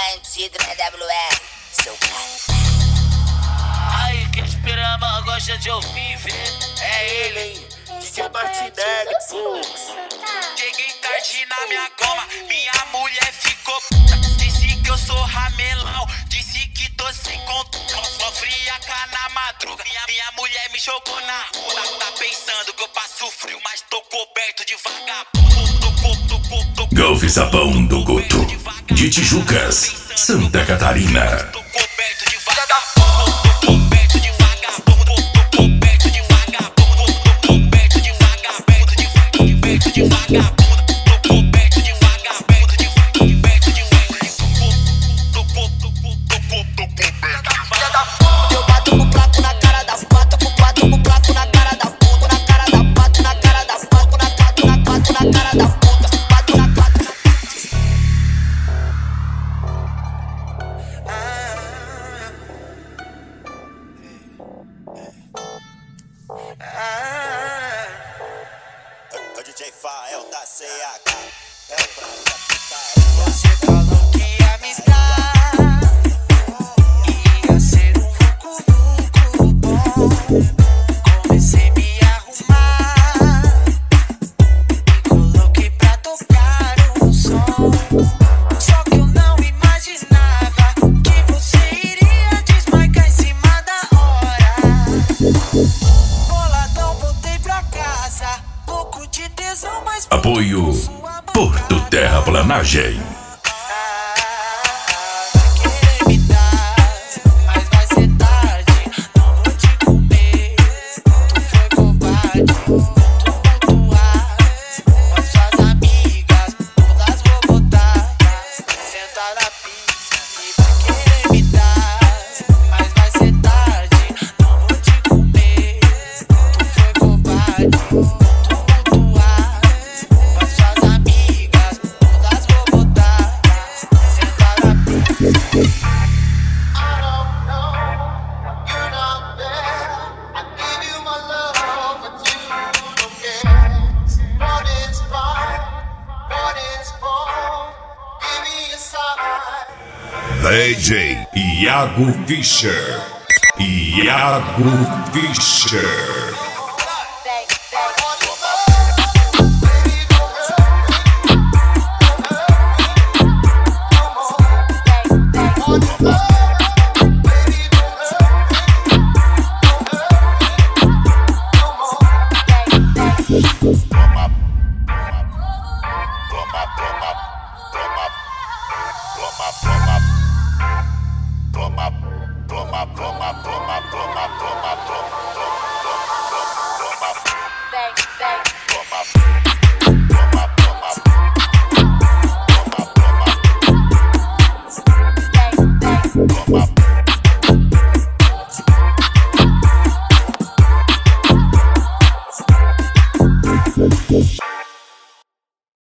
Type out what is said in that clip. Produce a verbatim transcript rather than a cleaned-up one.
bandido na W R, seu cara. Aí, quem esperama gosta de ouvir, vê, é ele, hein? Esse é o Partideg, Cheguei tarde na minha goma, minha mulher ficou puta. Disse que eu sou ramelão, disse que tô sem controle. Sofria cá na madruga, minha, minha mulher me jogou na rua. Tá pensando que eu passo frio, mas tô coberto de vagabundo. Tô, tô, tô, tô, tô, tô, Golfe Sapão do Guto, de Tijucas, Santa Catarina. Tô coberto de vagabundo, tô coberto de vagabundo, tô coberto de vagabundo, tô coberto de vagabundo, de coberto de vagabundo. Eu bato com o placo na cara da pato, com quatro com o placo na cara da puta, na cara da pato, na cara da pato, na pato, na pato, na cara da puta, pato na pato. O D J Fael da C H é pra Você falou que ia me dar, ia ser um vucu-vucu bom. Comecei a me arrumar, me coloquei pra tocar um som. Só que eu não imaginava que você iria desmarcar em cima da hora. Boladão, voltei pra casa, louco de tesão, mas Apoio Porto Terraplanagem. querer me dar, mas vai ser tarde. Não vou te comer, tu foi covarde. Tu pontuar, com suas amigas, todas vou botar. Senta na pista e vai querer me dar, mas vai ser tarde. Não vou te comer, tu foi covarde. Tu pontuar, com suas amigas, todas vou botar. Senta na pista. D J Iago Fischer. Iago Fischer. Toma, toma, toma, toma, toma, toma, toma.